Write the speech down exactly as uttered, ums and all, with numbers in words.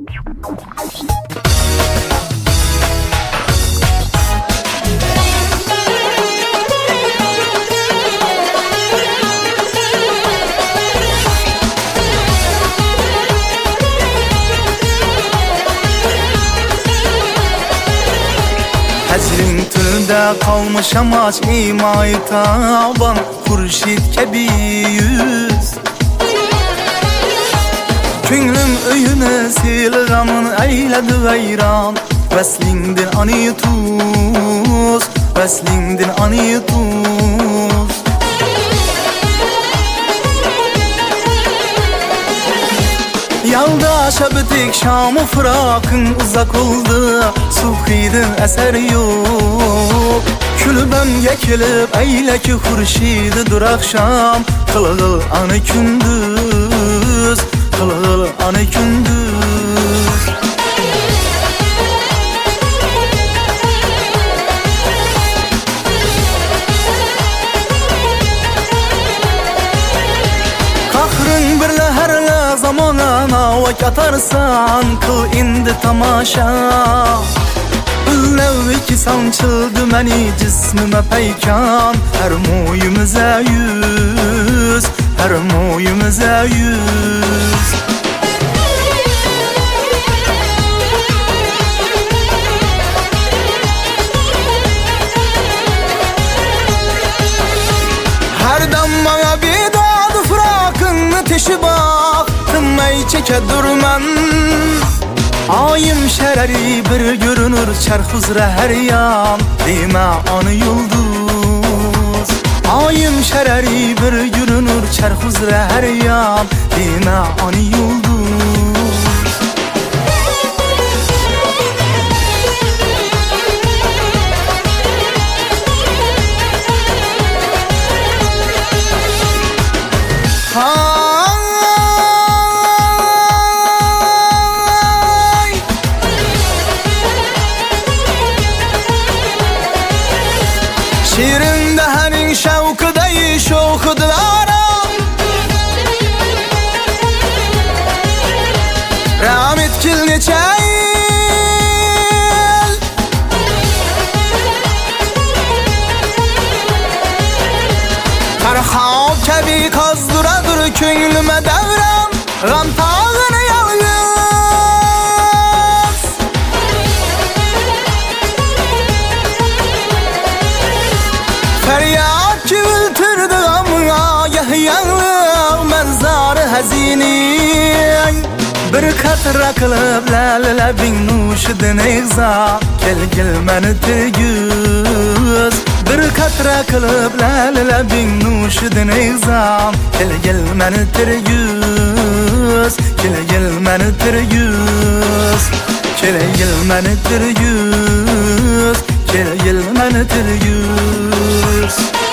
Hecrin tülde kalmış amaç imay taban, Hurşit kebi yüz. Künlüm öyüne silgamın eyledi gayran, Veslindin anı tuz, Veslindin anı tuz. Yaldaşa bitik Şam-ı Fırak'ın uzak oldu, Suhidin eseri yok. Külbem yekilip eyle ki Hurşidi dur akşam, Kılgıl anı kündüz, Kılgıl anı kündüz. Kahrın birle herle zamana vak atarsan, Kıl indi tamaşa. Üllev ki sançıldı meni cismime peykan, Her moyumuza yüz, her moyumuza yüz. Her damma bir dadı fırakın teşi bak, Tınmay çeke durman. Ayım şereri bir görünür çarx üzre her yan, Deme anı yıldız. Ayım şereri bir görünür çarx üzre her yan, Deme anı yıldız. Ha Şirin dehenin şevkı deyi şokudulara, Rahmet kil neçeyl Tarhav kebi kazduradır künlüme devran, Gam tağını yalgız. Feryat ki ültürdü gamına yahyanlı menzarı hazini. Bir katra kılıp lale bin nuşidin egza, Gel gel meni tirgüz. Bir katra kılıp lale bin nuşidin egza, Gel gel meni tirgüz, Gel gel meni tirgüz, Gel gel meni tirgüz, Gel gel meni tirgüz.